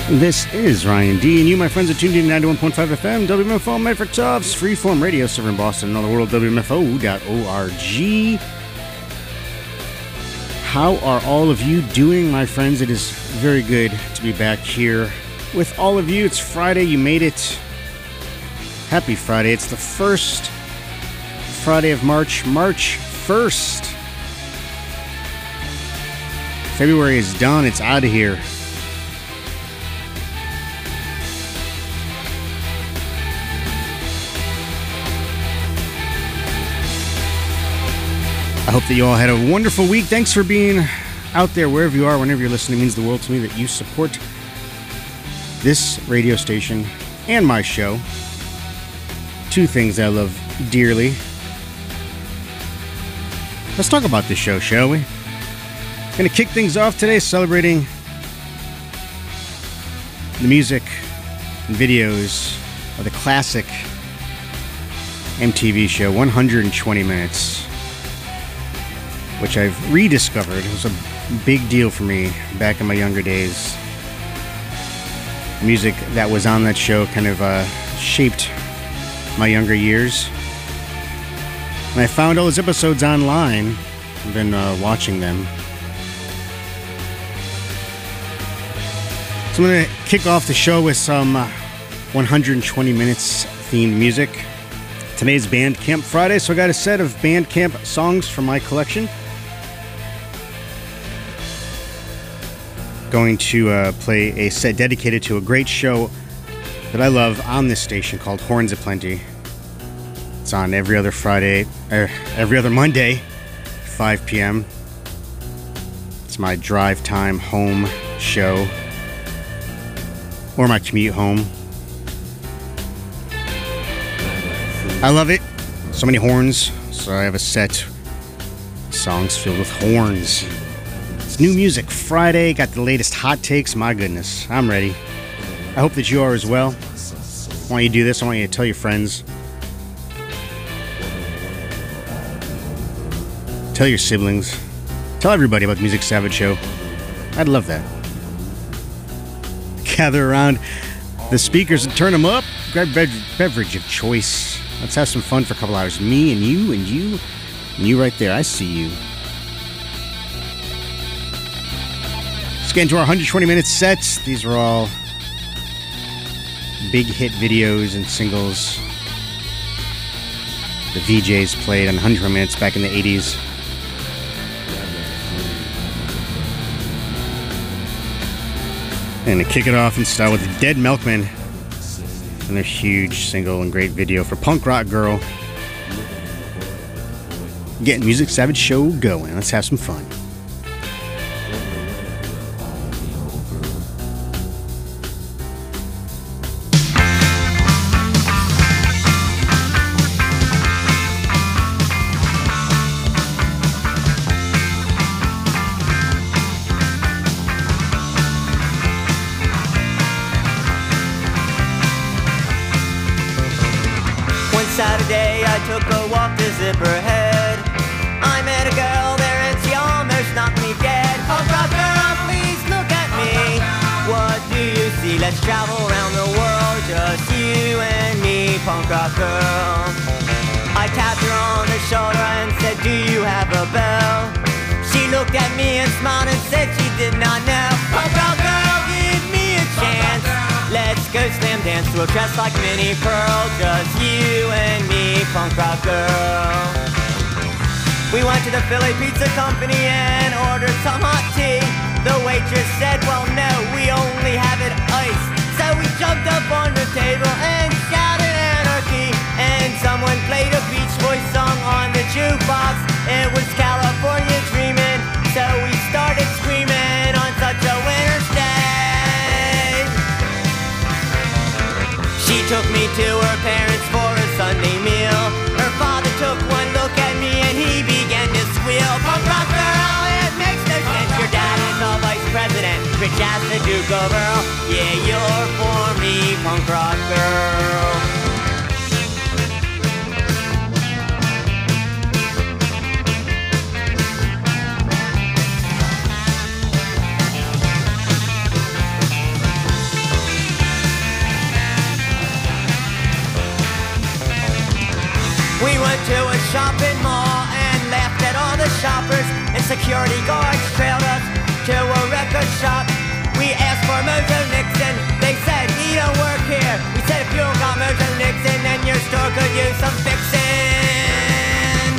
This is Ryan D, and you, my friends, are tuned in to 91.5 FM, WMFO, Medford Tufts, freeform radio serving Boston and all the world, WMFO.org. How are all of you doing, my friends? It is very good to be back here with all of you. It's Friday. You made it. Happy Friday. It's the first Friday of March 1st. February is done. It's out of here. I hope that you all had a wonderful week. Thanks for being out there wherever you are, whenever you're listening. It means the world to me that you support this radio station and my show. Two things I love dearly. Let's talk about this show, shall we? Going to kick things off today celebrating the music and videos of the classic MTV show 120 Minutes, which I've rediscovered. It was a big deal for me back in my younger days. The music that was on that show kind of shaped my younger years. And I found all those episodes online. I've been watching them. So I'm going to kick off the show with some 120 Minutes themed music. Today's Bandcamp Friday, so I got a set of Bandcamp songs from my collection. Going to play a set dedicated to a great show that I love on this station called Horns Aplenty. It's on every other Monday, 5 p.m. It's my drive time home show, or my commute home. I love it. So many horns, so I have a set of songs filled with horns. New music Friday, got the latest hot takes. My goodness, I'm ready. I hope that you are as well. I want you to do this. I want you to tell your friends, tell your siblings, tell everybody about the Music Savage Show. I'd love that. Gather around the speakers and turn them up. Grab beverage of choice. Let's have some fun for a couple hours. Me and you and you and you right there. I see you. Let's get into our 120 minute sets. These are all big hit videos and singles the VJs played on 100 minutes back in the 80s. And to kick it off and start with Dead Milkmen and their huge single and great video for Punk Rock Girl. Getting Music Savage Show going. Let's have some fun. Saturday I took a walk to Zipperhead. I met a girl there and she almost knocked me dead. Punk rock girl, please look at me. What do you see? Let's travel around the world, just you and me, punk rock girl. I tapped her on the shoulder and said, do you have a bell? She looked at me and smiled and said she did not know. Punk rock girl, give me a chance. Let's go slam dance to a dress like Minnie Pearl, just you and me, punk rock girl. We went to the Philly Pizza Company and ordered some hot tea. The waitress said, well no, we only have it iced. So we jumped up on the table and shouted anarchy. And someone played a Beach Boys song on the jukebox. It was California Dreamin', so we started screaming on such a winter's day. She took me to her parents for a Sunday meal. Her father took one look at me and he began to squeal. Punk rock girl, it makes no sense. Your dad is the vice president, rich as the Duke of Earl. Yeah, you're for me, punk rock girl. went to a shopping mall and laughed at all the shoppers, and security guards trailed us to a record shop. We asked for Mojo Nixon, they said he don't work here. We said if you don't got Mojo Nixon, then your store could use some fixing.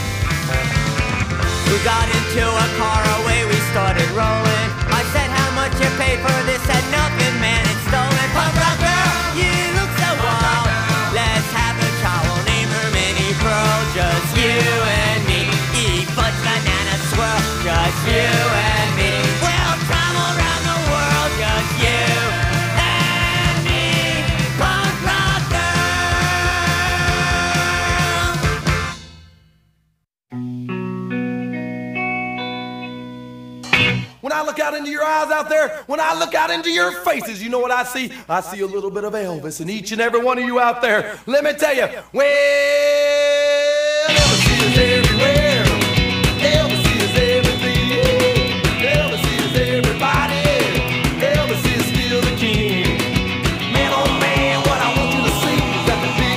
We got into a car, away we started rolling. I said how much you pay for this, said nothing, man, it's stolen. Punk rock girl, you look so wild, let's have a child, we'll name her Minnie Pearl. Just you and me, eat fudge, banana, swirl. Just you and me, we'll travel around the world. Just you and me, punk rock girl. When I look out into your eyes out there, when I look out into your faces, you know what I see? I see a little bit of Elvis in each and every one of you out there. Let me tell you, well, Elvis is everywhere. Elvis is everything. Elvis is everybody. Elvis is still the king. Man, oh man, what I want you to see is that the big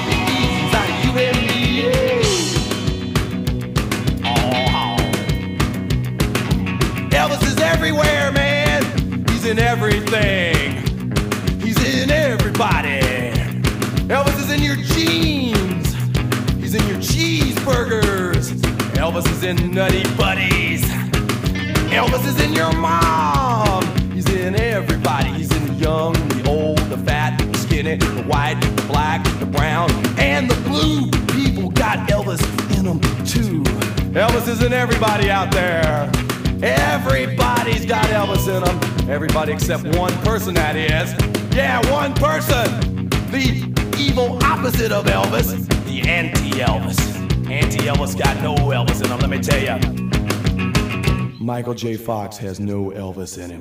easy inside you and me. Elvis is everywhere, man. He's in everything. He's in everybody. Elvis is in your jeans. He's in your cheeseburgers. Elvis is in Nutty Buddies. Elvis is in your mom. He's in everybody. He's in the young, the old, the fat, the skinny, the white, the black, the brown, and the blue. People got Elvis in them too. Elvis is in everybody out there. Everybody's got Elvis in them. Everybody except one person, that is. Yeah, one person. The evil opposite of Elvis. The anti-Elvis. Anti-Elvis got no Elvis in him, let me tell you. Michael J. Fox has no Elvis in him.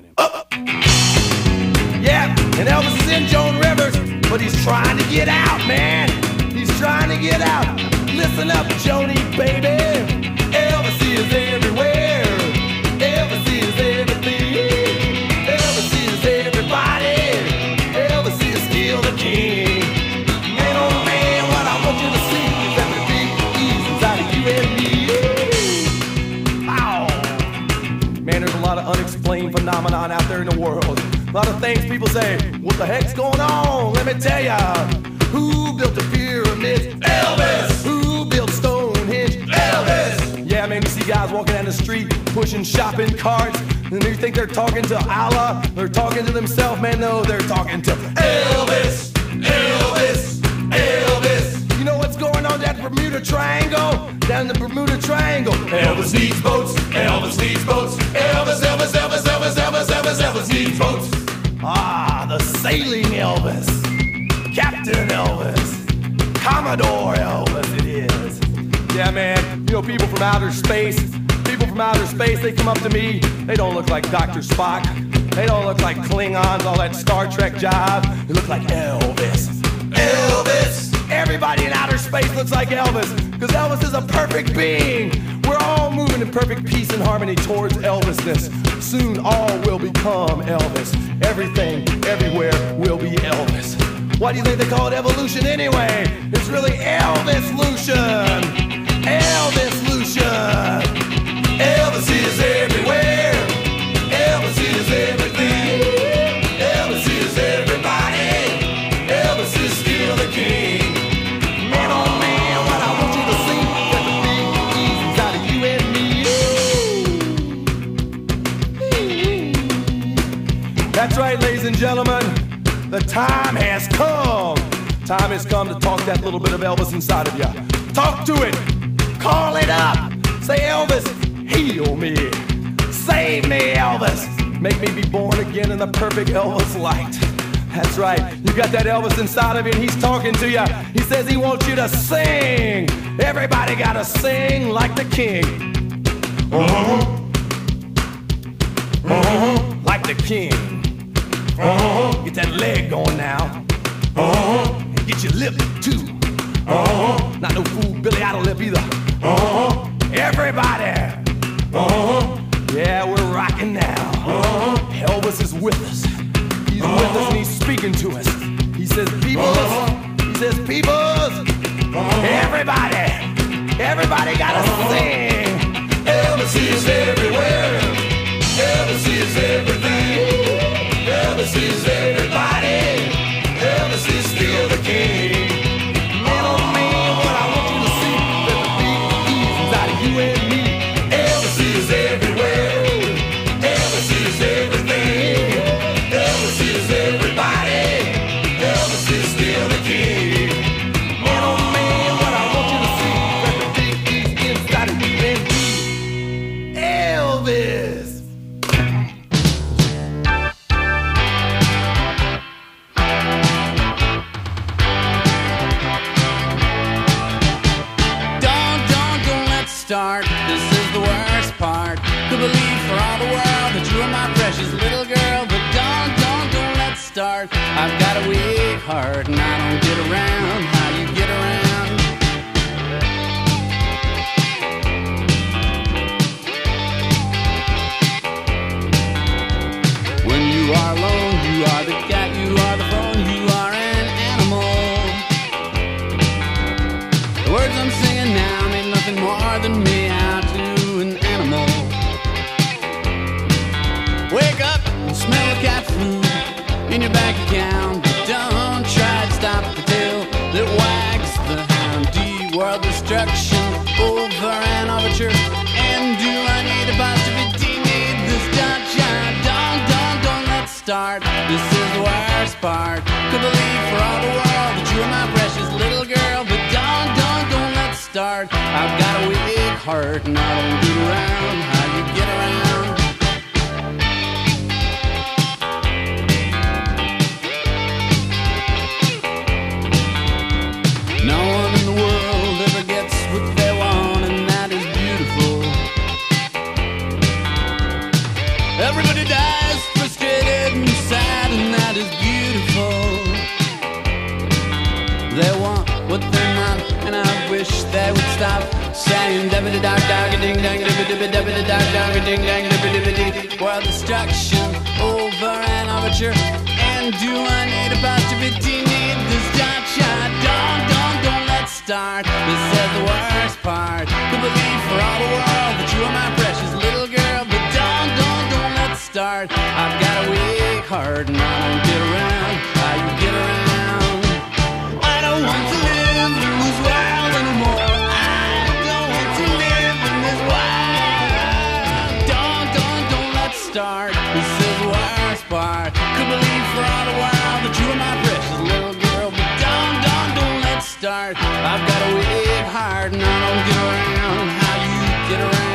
Yeah, and Elvis is in Joan Rivers, but he's trying to get out, man. He's trying to get out. Listen up, Joni, baby. Elvis is everywhere. Elvis is everything. Elvis is everybody. Elvis is still the king. Man, oh man, what I want you to see is that the big easy inside of you and me. Ow. Man, there's a lot of unexplained phenomenon out there in the world. A lot of things people say, what the heck's going on? Let me tell ya. Who built the pyramids? Elvis. Who built Stonehenge? Elvis. Yeah, man, you see guys walking down the street pushing shopping carts, and you think they're talking to Allah, they're talking to themselves. Man, no, they're talking to Elvis, Elvis, Elvis. You know what's going on down the Bermuda Triangle? Down the Bermuda Triangle. Elvis needs boats, Elvis needs boats. Elvis, Elvis, Elvis, Elvis, Elvis, Elvis, Elvis needs boats. Ah, the sailing Elvis, Captain Elvis, Commodore Elvis it is. Yeah, man, you know, people from outer space, they come up to me. They don't look like Dr. Spock. They don't look like Klingons, all that Star Trek jive. They look like Elvis. Elvis! Everybody in outer space looks like Elvis, because Elvis is a perfect being. We're all moving in perfect peace and harmony towards Elvisness. Soon all will become Elvis. Everything, everywhere will be Elvis. Why do you think they call it evolution anyway? It's really Elvis-lution. Elvis-lution. Elvis is everywhere. Elvis is everything. Elvis is everybody. Elvis is still the king. Man, oh man, what I want you to see that the big easy's out of you and me. That's right, ladies and gentlemen. The time has come. Time has come to talk that little bit of Elvis inside of you. Talk to it. Call it up. Say, Elvis, heal me. Save me, Elvis. Make me be born again in the perfect Elvis light. That's right. You got that Elvis inside of you, and he's talking to you. He says he wants you to sing. Everybody gotta sing like the king. Like the king. Get that leg going now. And get your lip too. Not no fool Billy Idol lip either. Everybody. Yeah, we're rocking now. Elvis is with us. He's with us and he's speaking to us. He says, peoples. He says, peoples. Everybody. Everybody gotta sing. Elvis is everywhere. Elvis is everything. Elvis is everybody. Elvis is still the king. Man, oh man, what I want you to see, that the beat is inside of you and me. Elvis is everywhere. Elvis is everything. Elvis is everybody. Elvis is still the king. Man, oh man, what I want you to see, that the beat is inside of you and me. Elvis. Start. This is the worst part. Could believe for all the world that you are my precious little girl, but don't let's start. I've got a weak heart and I don't get around how you get around. When you are alone, you are the cat, you are the phone, you are an animal. The words I'm singing now mean nothing more than me out to an animal. Wake up and smell the cat food in your bank account, but don't try to stop the tail that wags the hound. D-world destruction over an overture. And do I need a positivity? Need this shot? Don't let's start. This is the worst part. Could believe for all the world that you are my precious little girl, but don't let's start. I've got a weak heart and I don't get around how you get around. No one in the world ever gets what they want, and that is beautiful. Everybody dies frustrated and sad, and that is beautiful. They want what they're not, and I wish they would stop saying dabba dog dog ding dang dabba dabba dabba dog dog ding dang dabba dabba dee. World destruction over an overture. And do I need a positivity? Need this shot? Don't let's start. This is the worst part. Could believe for all the world that you are my precious little girl, but don't let's start. I've got a weak heart and I don't get around how you get around. I don't want to live in this world anymore. I don't want to live in this world. Don't let's start. This is the worst part. Could believe for all the world that you are my precious little girl, but don't let's start. I've got a weak heart and I don't get around how you get around.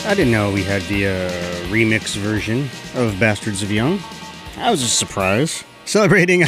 I didn't know we had the remix version of Bastards of Young. That was a surprise. Celebrating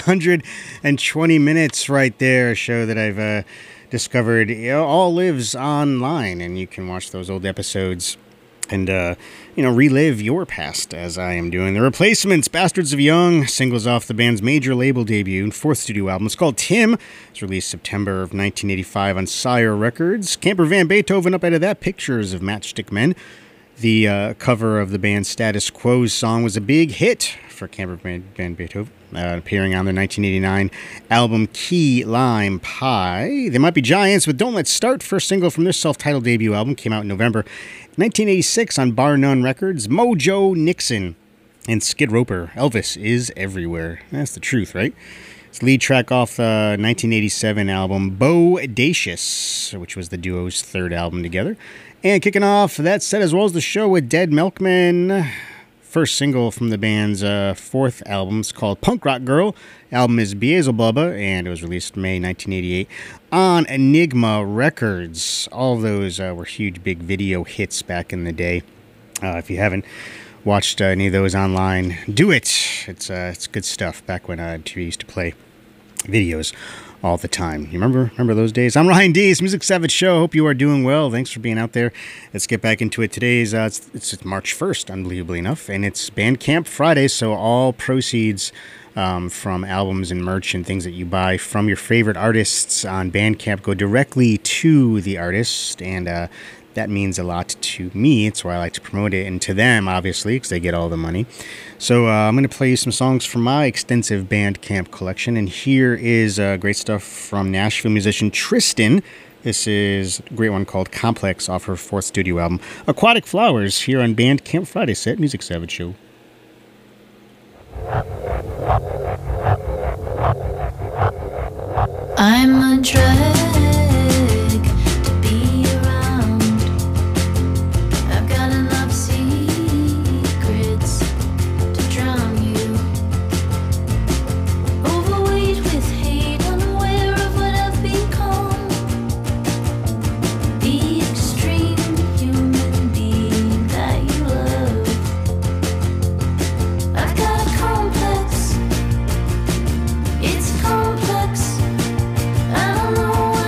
120 minutes right there, a show that I've discovered all lives online, and you can watch those old episodes and, relive your past as I am doing. The Replacements, Bastards of Young, singles off the band's major label debut and fourth studio album. It's called Tim. It's released September of 1985 on Sire Records. Camper Van Beethoven up out of that, Pictures of Matchstick Men. The cover of the band's Status Quo's song was a big hit for Camper Van Beethoven, appearing on their 1989 album Key Lime Pie. They Might Be Giants with Don't Let's Start, first single from their self-titled debut album, came out in November 1986 on Bar None Records. Mojo Nixon and Skid Roper, Elvis is Everywhere. That's the truth, right? It's lead track off the 1987 album Bodacious, which was the duo's third album together. And kicking off that set as well as the show with Dead Milkmen. First single from the band's fourth album is called Punk Rock Girl. Album is Beelzebubba, and it was released May 1988 on Enigma Records. All of those were huge, big video hits back in the day. If you haven't watched any of those online, do it. It's good stuff back when TV used to play videos all the time. You remember those days? I'm Ryan D. It's Music Savage Show. Hope you are doing well. Thanks for being out there. Let's get back into it. Today's it's March 1st, unbelievably enough, and it's Bandcamp Friday, so all proceeds from albums and merch and things that you buy from your favorite artists on Bandcamp go directly to the artist, and that means a lot to me. It's why I like to promote it, and to them, obviously, because they get all the money. So I'm going to play you some songs from my extensive Bandcamp collection, and here is great stuff from Nashville musician Tristan. This is a great one called Complex off her fourth studio album, Aquatic Flowers, here on Bandcamp Friday set, Music Savage Show. I'm a drag to be around. I've got enough secrets to drown you. Overweight with hate, unaware of what I've become. The extreme human being that you love. I've got a complex. It's complex. I don't know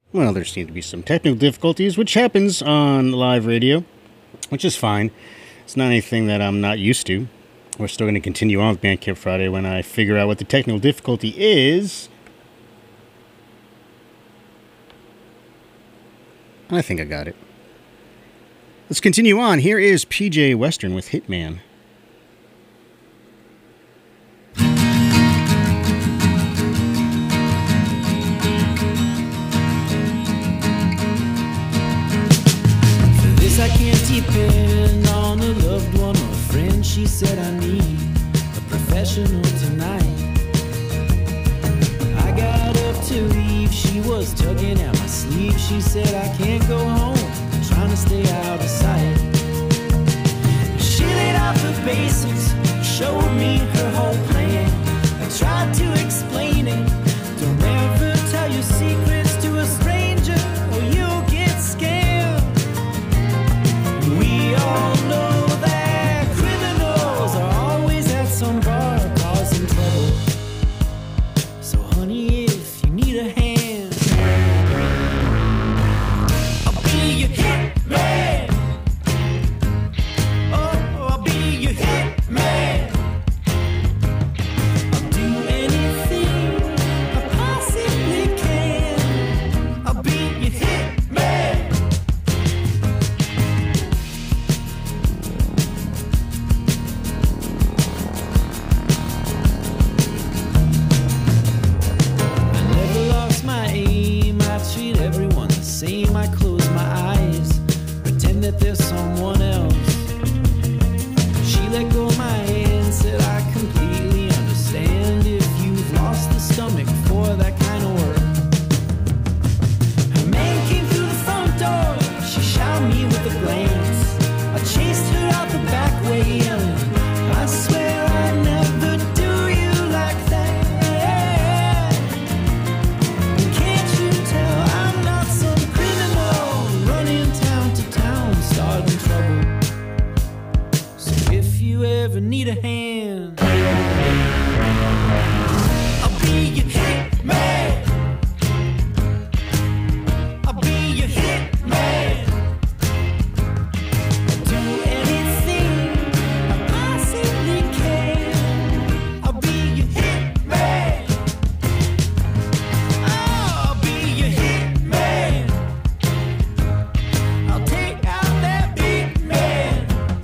Well, there seem to be some technical difficulties, which happens on live radio, which is fine. It's not anything that I'm not used to. We're still going to continue on with Bandcamp Friday when I figure out what the technical difficulty is. I think I got it. Let's continue on. Here is PJ Western with Hitman. I can't depend on a loved one or a friend. She said I need a professional tonight. I got up to leave, she was tugging at my sleeve. She said I can't go home, I'm trying to stay out of sight. She laid out the basics, showed me her whole plan. I tried to explain it, don't ever tell your secrets to a stranger or you'll get scared. We all know that criminals are always at some bar causing trouble. So honey, if you need a hand, I'll be your hitman. Oh, I'll be your hitman. I'll do anything I possibly can. I'll be your hitman. Treat everyone the same. I close my eyes, pretend that there's someone else. She let go of my hand, said I completely understand if you've lost the stomach for that kind of work. Her man came through the front door, she shot me with a glance. I chased her out the back way, yelling, I swear I never do you like that. Ever need a hand, I'll be your hitman. I'll be your hitman. I'll do anything I possibly can. I'll be your hitman. I'll be your hitman. I'll take out that big man.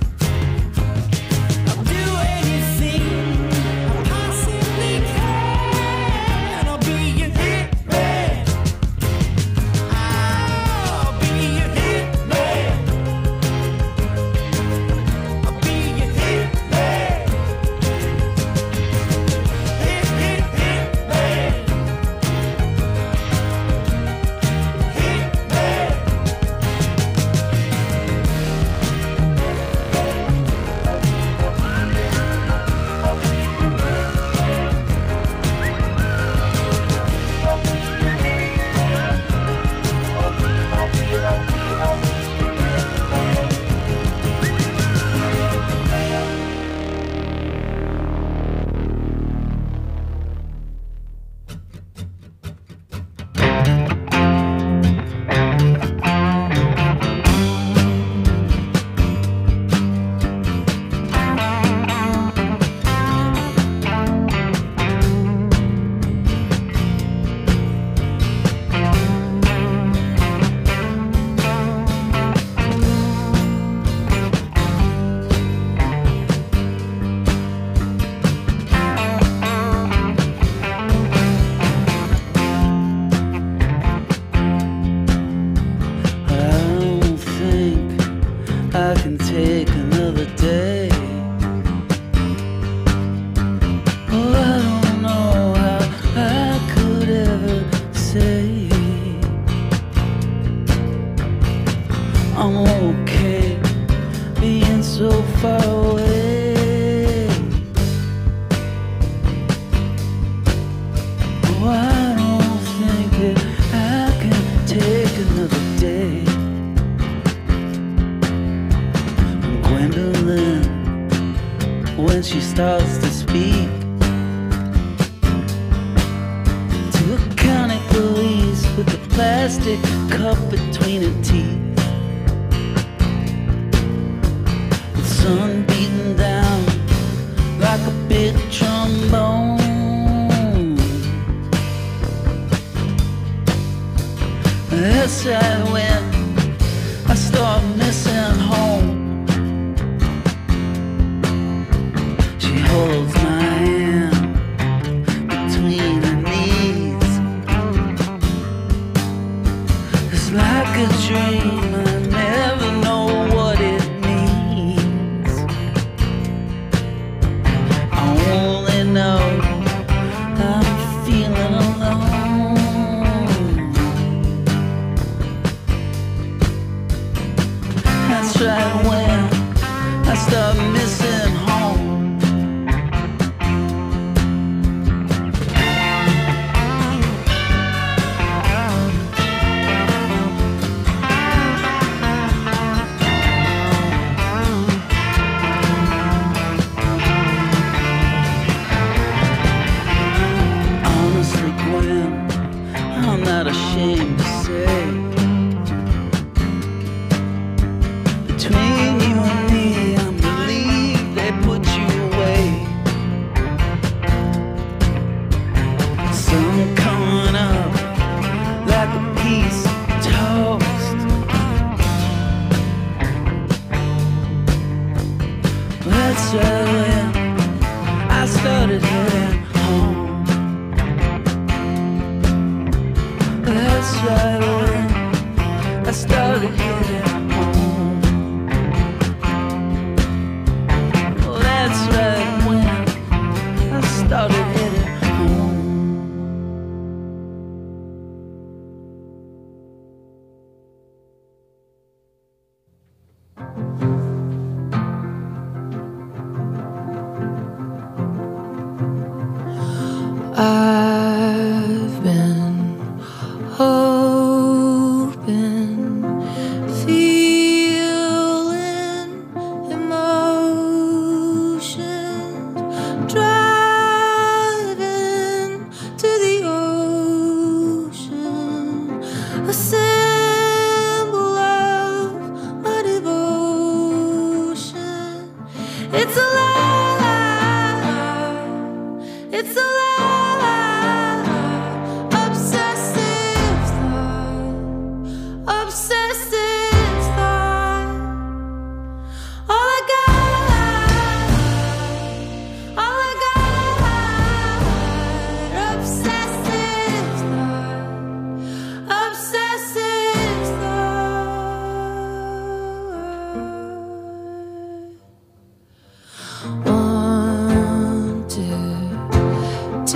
When she starts to speak to a county police with the plastic plastic cup between her teeth. The sun beating down like a big trombone. That's right when I start missing home. She holds my hand between her knees. It's like a dream, I never know what it means. I only know I'm feeling alone. That's right when I start missing home. Honestly, Gwen, I'm not ashamed to say, between you and me, I'm relieved they put you away. Sun coming up like a piece of toast. That's right when I started heading home. That's right when I started heading home. That's right when I started heading home. I've been hoping, feeling emotions, driving to the ocean, a symbol of my devotion. It's alive, it's alive. Obsessive thought, obsessive thought. All I got, all I got. Obsessive thought, obsessive thought. Wanted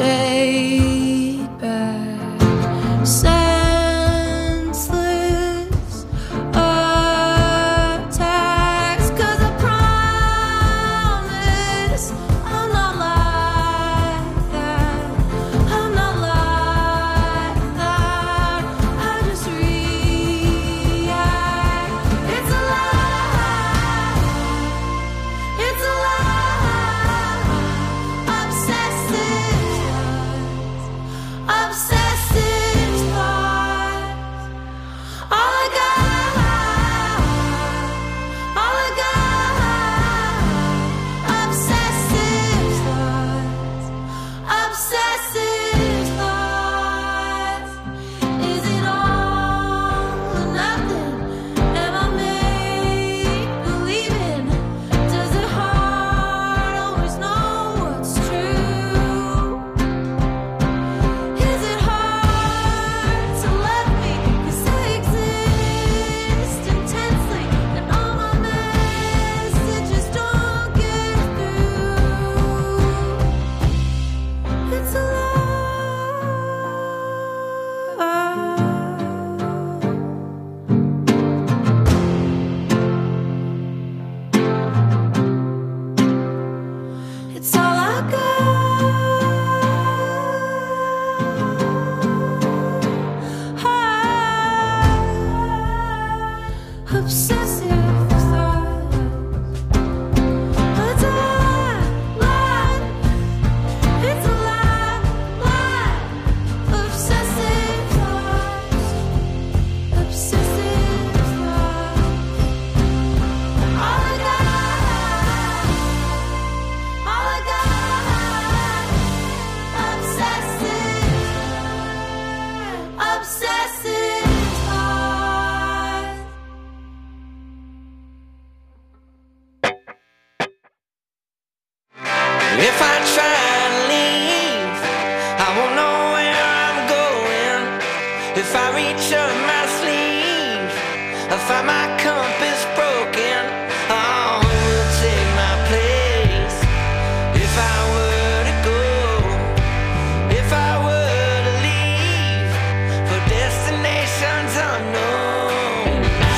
If I try to leave, I won't know where I'm going. If I reach up my sleeve, I find my compass broken. Oh, who will take my place? If I were to go, if I were to leave for destinations unknown.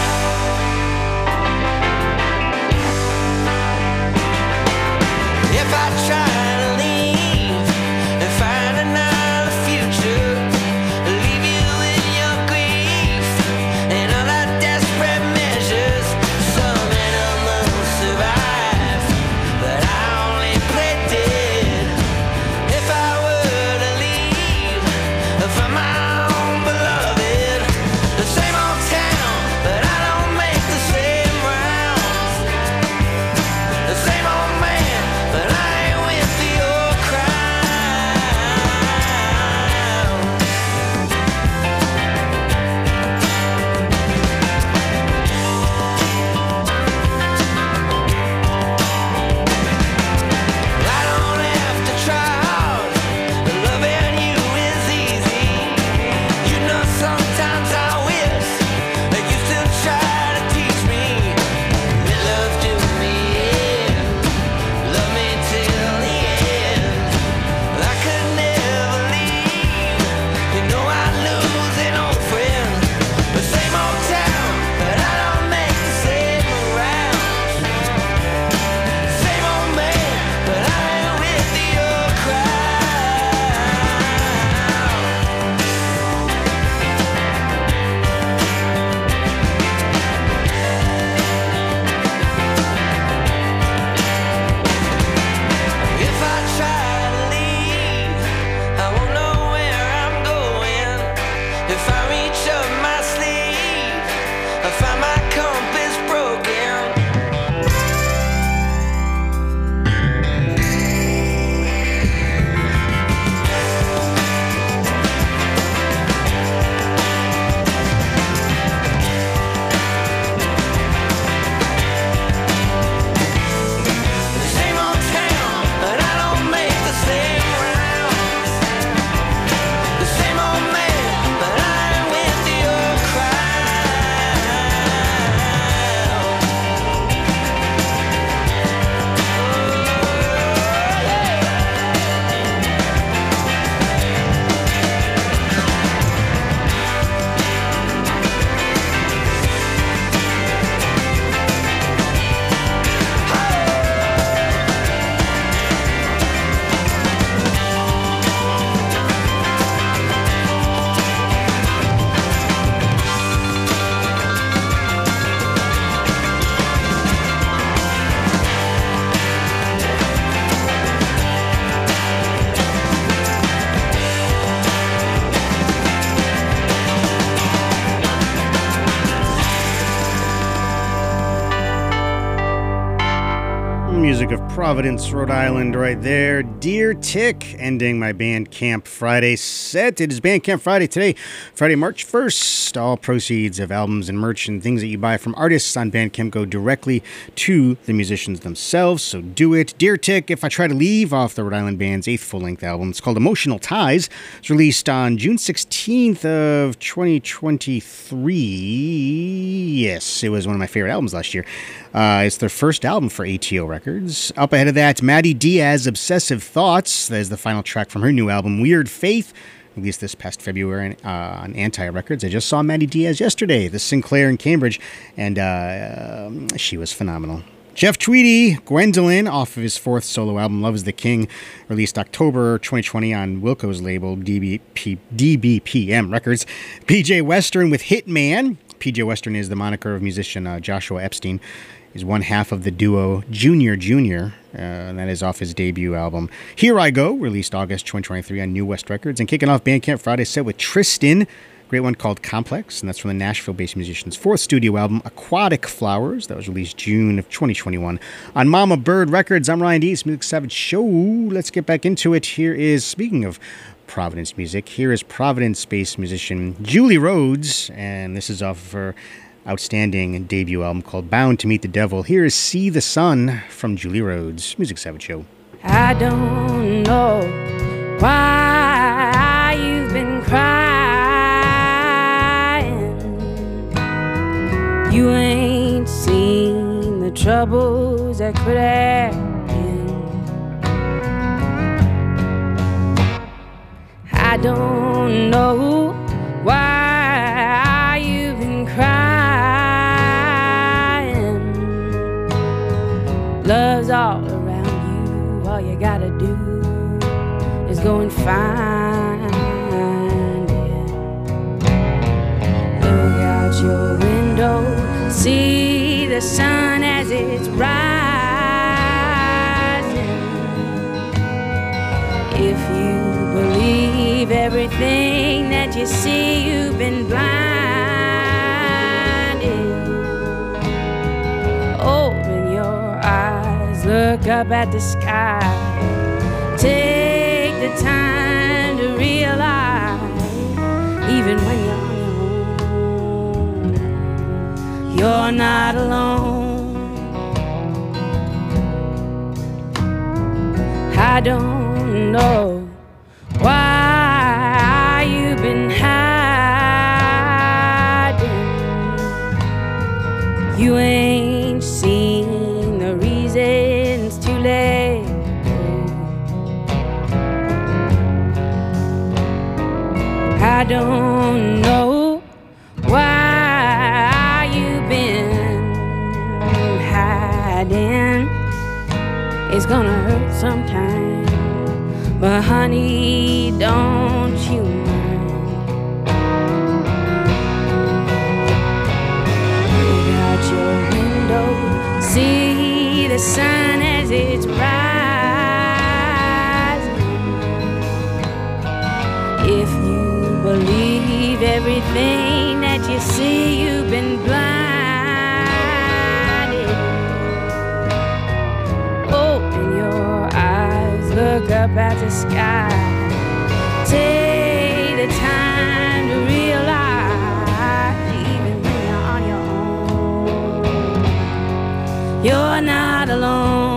If I try to leave and find another future, leave you in your grief and all our desperate measures. Some animals survive, but I only play dead. If I were to leave from my own beloved, the same old town, but I don't make the same rounds. The same old man, but I ain't with the old crowd. I don't have to try hard. Loving you is easy. You know sometimes I wish that you still try to teach me. Let love do me in. Love me till the end. I could never leave. You know I'd lose an old friend. The same old town, but I don't make the same rounds. Same old man, but I ain't with the old If I try to leave, I won't know where I'm going. If I reach up my sleeve, I find my compass broken. The same old town, but I don't make the same rounds. The same old man, but I ain't with the old Music of Providence, Rhode Island, right there. Dear Tick, ending my Bandcamp Friday set. It is Bandcamp Friday today, Friday, March 1st. All proceeds of albums and merch and things that you buy from artists on Bandcamp go directly to the musicians themselves, so do it. Dear Tick, If I Try to Leave, off the Rhode Island Band's 8th full-length album. It's called Emotional Ties. It's released on June 16th of 2023. Yes, it was one of my favorite albums last year. It's their first album for ATO Records. Up ahead of that, Maddie Diaz, Obsessive Thoughts. That is the final track from her new album, Weird Faith, released this past February on Anti Records. I just saw Maddie Diaz yesterday, the Sinclair in Cambridge, and she was phenomenal. Jeff Tweedy, Gwendolyn, off of his fourth solo album, Love is the King, released October 2020 on Wilco's label, DBPM Records. PJ Western with Hitman. PJ Western is the moniker of musician Joshua Epstein. He's one half of the duo Junior Junior, and that is off his debut album, Here I Go, released August 2023 on New West Records. And kicking off Bandcamp Friday set with Tristan, great one called Complex, and that's from the Nashville-based musician's fourth studio album, Aquatic Flowers. That was released June of 2021 on Mama Bird Records. I'm Ryan Dees, Music Savage Show. Let's get back into it. Here is, speaking of Providence music, here is Providence-based musician Julie Rhodes, and this is off of her outstanding debut album called Bound to Meet the Devil. Here is See the Sun from Julie Rhodes. Music Savage Show. I don't know why you've been crying. You ain't seen the troubles that could have been. I don't know why you've been crying. Love's all around you. All you gotta do is go and find it. Look out your window, see the sun as it's rising. If you believe everything that you see, you've been blinded. Open your eyes, look up at the sky. Take the time to realize, even when you're on your own, you're not alone. I don't know why you've been hiding. You ain't seen the reasons to let go. I don't know why you've been hiding. It's gonna hurt sometime, but honey, don't you mind. Look out your window, see the sun as it's rising. If you believe everything that you see, you've been blinded. Open your eyes, look up at the sky. Take the time to realize, even when you're on your own, you're not alone.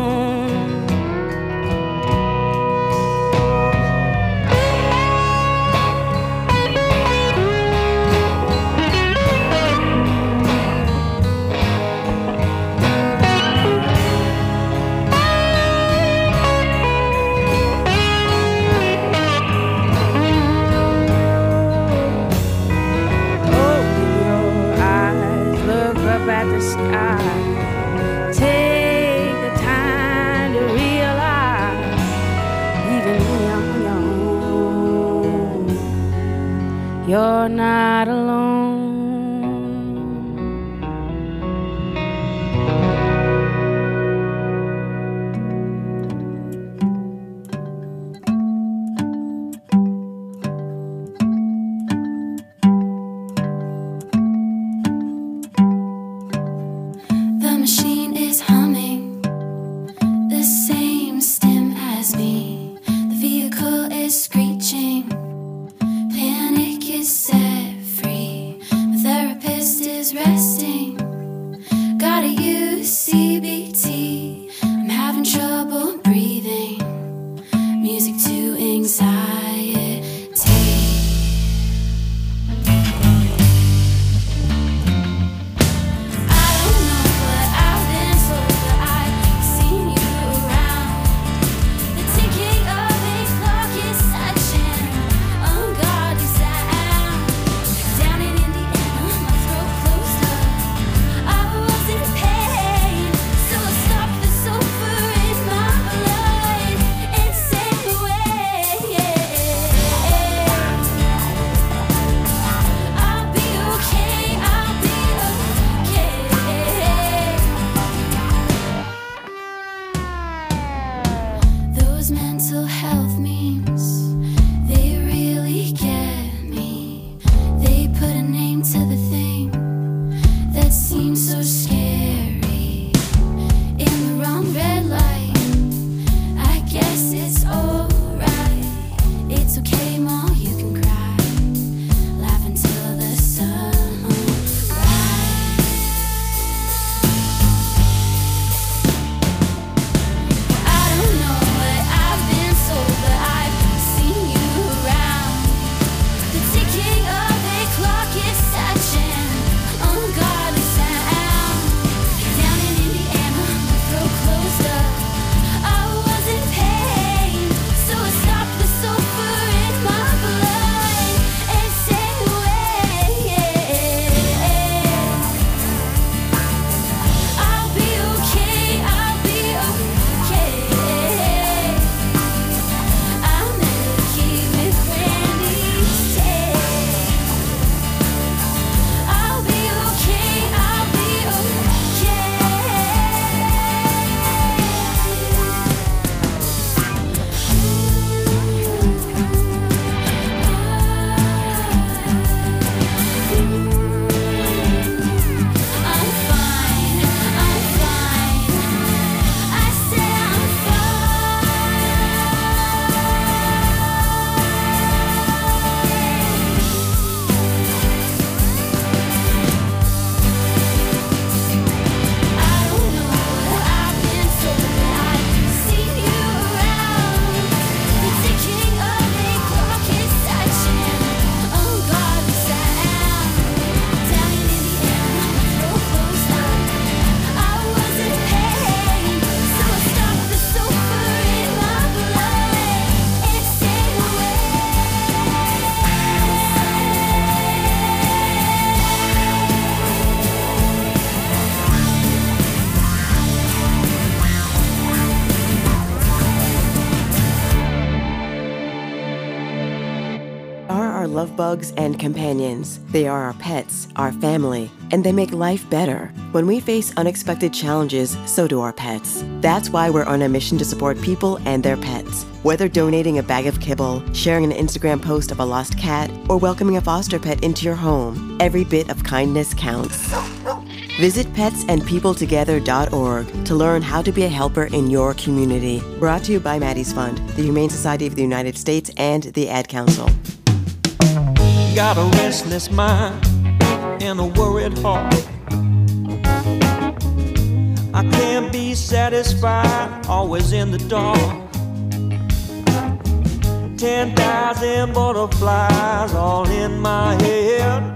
At the sky, take the time to realize, even when you're on your own, you're not alone. I don't know what love bugs and companions. They are our pets, our family, and they make life better. When we face unexpected challenges, so do our pets. That's why we're on a mission to support people and their pets. Whether donating a bag of kibble, sharing an Instagram post of a lost cat, or welcoming a foster pet into your home, every bit of kindness counts. Visit petsandpeopletogether.org to learn how to be a helper in your community. Brought to you by Maddie's Fund, the Humane Society of the United States, and the Ad Council. Got a restless mind and a worried heart. I can't be satisfied, always in the dark. 10,000 butterflies all in my head.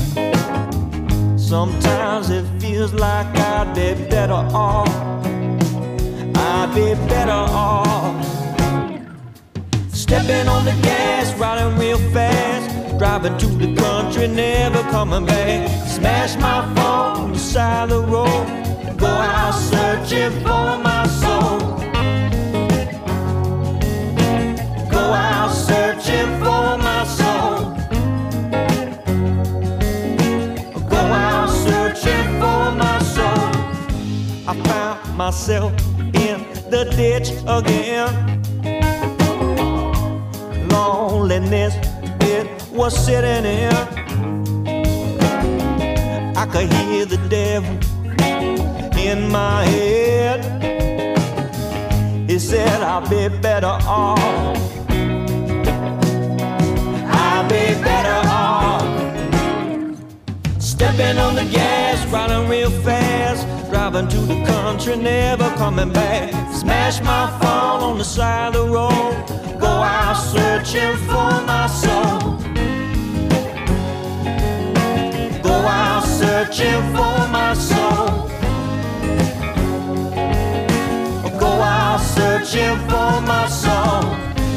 Sometimes it feels like I'd be better off. I'd be better off stepping on the gas, riding real fast, driving to the country, never coming back. Smash my phone on the side of the road, go out searching for my soul. Go out searching for my soul. Searching for my soul. I found myself in the ditch again. Loneliness, it was sitting in. I could hear the devil in my head. He said I'll be better off. I'll be better off stepping on the gas, riding real fast, driving to the country, never coming back. Smash my phone on the side of the road, go out searching for my soul. Go out searching for my soul. Go out searching for my soul.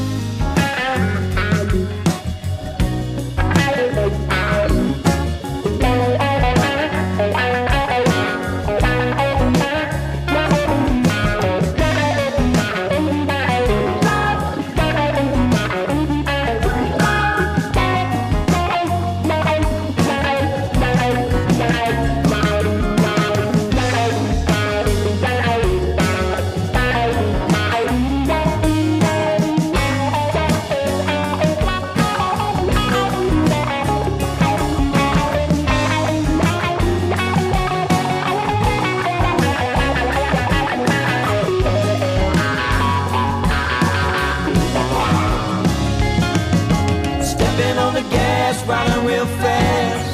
Riding real fast,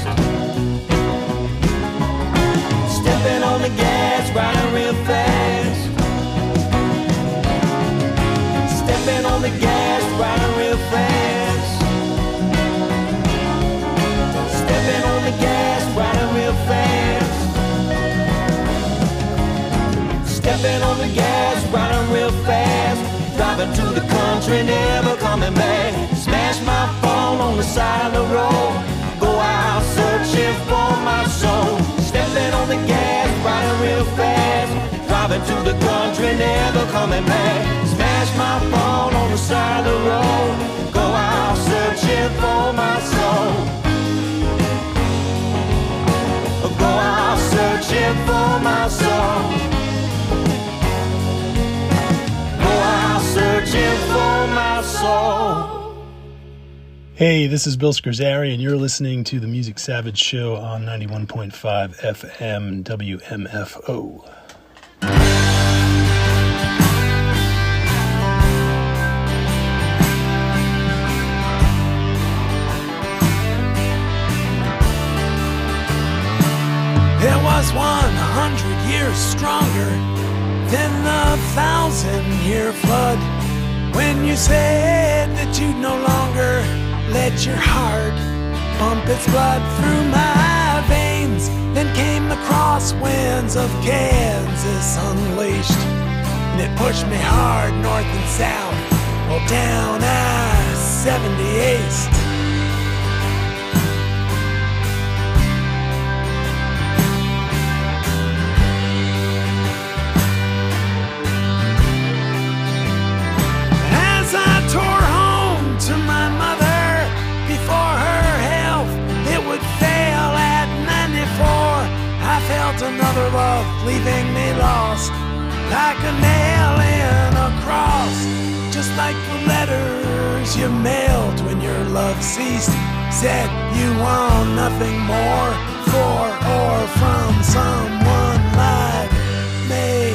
stepping on the gas, riding real fast, stepping on the gas, riding real fast, stepping on the gas, riding real fast, stepping on the gas, riding real fast, driving to the country, never coming back. Smash my phone on the side of the road, go out searching for my soul. Stepping on the gas, riding real fast, driving to the country, never coming back. Smash my phone on the side of the road, go out searching for my soul. Go out searching for my soul. Go out searching for my soul. Hey, this is Bill Scarzari, and you're listening to the Music Savage Show on 91.5 FM WMFO. There was 100 years stronger than the 1,000-year flood, when you said that you'd no longer let your heart pump its blood through my veins. Then came the crosswinds of Kansas unleashed, and it pushed me hard north and south, well down I-70 East. As I tore home to my mother before another love, leaving me lost, like a nail in a cross, just like the letters you mailed when your love ceased. Said you want nothing more for or from someone like me.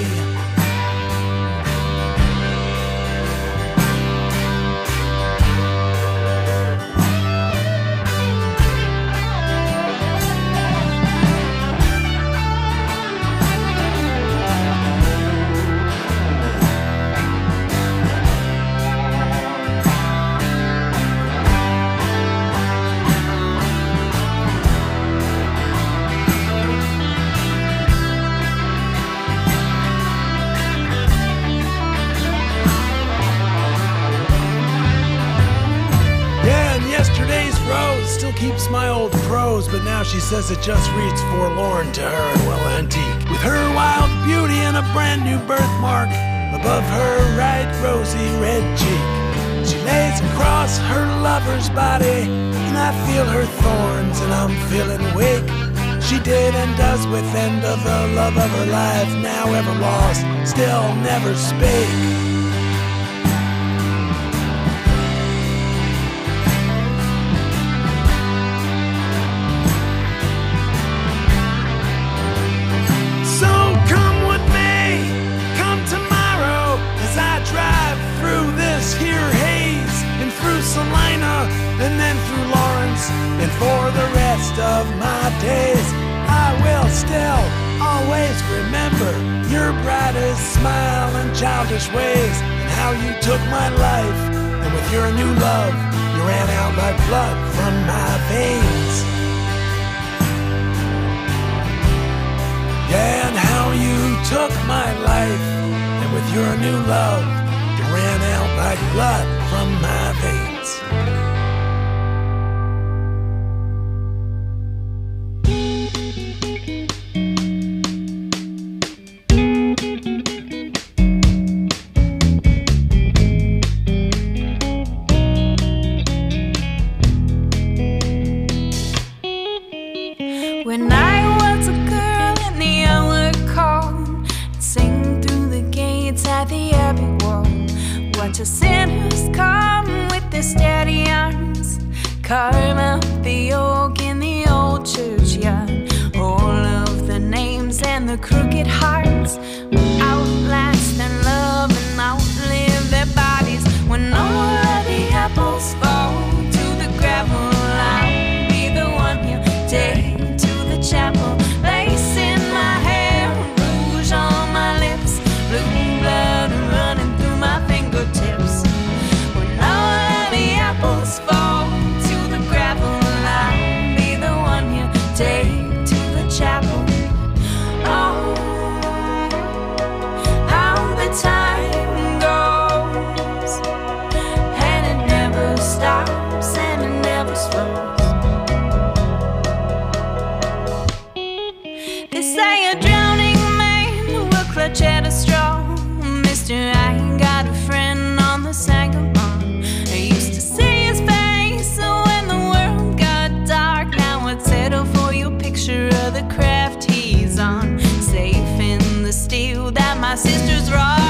Still keeps my old prose, but now she says it just reads forlorn to her, well, antique. With her wild beauty and a brand new birthmark above her right rosy red cheek, she lays across her lover's body, and I feel her thorns and I'm feeling weak. She did and does with end of the love of her life, now ever lost, still never speak. Salina, and then through Lawrence, and for the rest of my days, I will still always remember your brightest smile and childish ways, and how you took my life, and with your new love, you ran out like blood from my veins. Yeah, and how you took my life, and with your new love, you ran out like blood from my veins. When I was a girl in the hour cold, I'd sing through the gates at the Abbey wall, watch the sinners come with their steady arms, carve out the oak in the old churchyard. All of the names and the crooked hearts will outlast and love and outlive their bodies. When all of the apples fall to the gravel, I'll be the one you take to the chapel. Lace in my hair, rouge on my lips, blue blood running through my fingertips. When all of the apples fall to the gravel, I'll be the one you take to the chapel. Oh, how the time goes, and it never stops and it never slows. They say a drowning man will clutch at a straw. Mister, I ain't got a friend on the Sangamon. I used to see his face when the world got dark. Now I'd settle for your picture of the craft he's on, safe in the steel that my sisters rock.